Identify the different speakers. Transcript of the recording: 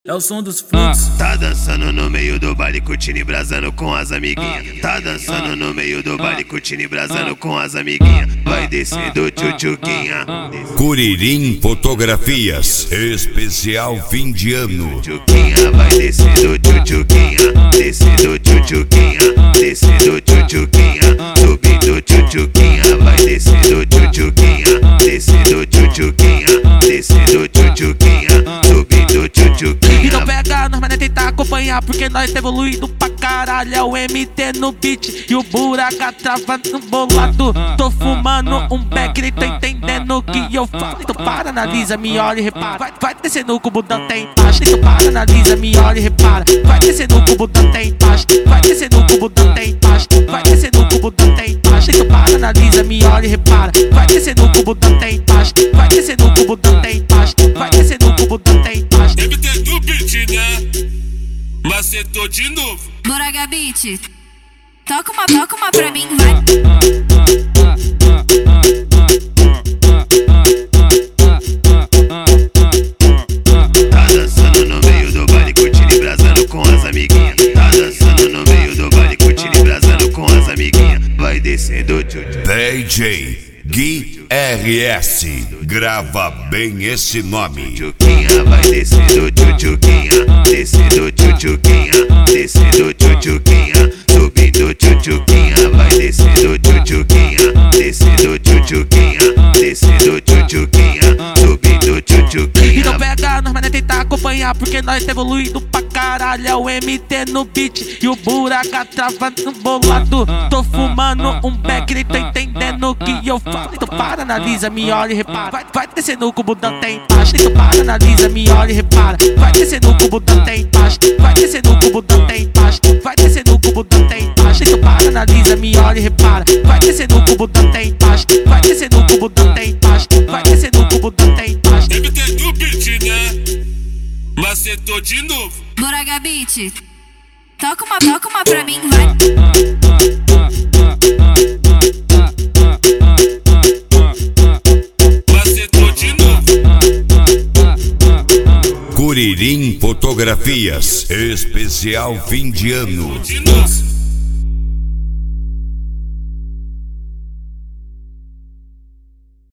Speaker 1: É o som dos fluxos.
Speaker 2: Tá dançando no meio do baile, curtindo e brasando com as amiguinhas. Tá dançando no meio do baile, curtindo e brasando com as amiguinhas. Vai descendo tchutchuquinha.
Speaker 3: Curirim Fotografias, especial fim de ano.
Speaker 2: Tchutchuquinha, vai descendo tchutchuquinha. Descendo tchutchuquinha. Descendo tchutchuquinha. Subindo tchutchuquinha. Vai descendo tchutchuquinha. Descendo tchutchuquinha. Descendo tchutchuquinha. Subindo tchutchuquinha.
Speaker 4: Então pega nós, mas tentar acompanhar, porque nós tá evoluindo pra caralho. É o MT no beat e o buraca travando no bolado. Tô fumando um beck, nem tô entendendo o que eu falo. Então para, analisa, me olha e repara. Vai descer no cubo, não tem embaixo. Então para, analisa, me olha e repara. Vai descer no cubo, não tem embaixo. Vai descer no cubo, não tem embaixo. Vai descer no cubo, não tem embaixo. Então para, analisa, me olha e repara. Vai descer no cubo, não tem embaixo. Vai descer no cubo, não tem embaixo. Vai descer no cubo, não tem embaixo.
Speaker 5: MT do beat, né? Macetou de novo.
Speaker 6: Buraca Beat, toca uma pra mim, vai.
Speaker 2: Tá dançando no meio do baile, curtindo e brasando com as amiguinhas. Tá dançando no meio do baile, curtindo e brasando com as amiguinhas. Vai descendo tchutchuquinha.
Speaker 3: DJ Gui RS, grava bem esse nome.
Speaker 2: Tchutchuquinha, vai descendo tchutchuquinha. Descendo tchutchuquinha. Descendo tchutchuquinha. Subindo tchutchuquinha. Vai descendo tchutchuquinha. Descendo tchutchuquinha. Descendo tchutchuquinha. Subindo tchutchuquinha.
Speaker 4: Então pega nós, mas tentar acompanhar, porque nós tá evoluindo pra caralho. É o MT no beat e o buraca travando no bolado. Tô fumando um beck, nem tô entendendo o que eu falo. Então para, analisa, me olha e repara. Vai descer no cubo, não tem embaixo. Então para, analisa, me olha e repara. Vai descer no cubo, não tem embaixo. Vai descer no cubo, não tem embaixo. Vai descer no cubo, não tem embaixo. Então para, analisa, me olha e repara. Vai descer no cubo, não tem embaixo. Vai descer no cubo, não tem embaixo. Vai descer no cubo, não tem embaixo.
Speaker 5: MT do beat, né? Macetou de novo.
Speaker 6: Buraca Beat, toca uma pra mim, vai.
Speaker 5: Macetou de novo.
Speaker 3: Curirim Fotografias, especial fim de ano.
Speaker 5: De novo.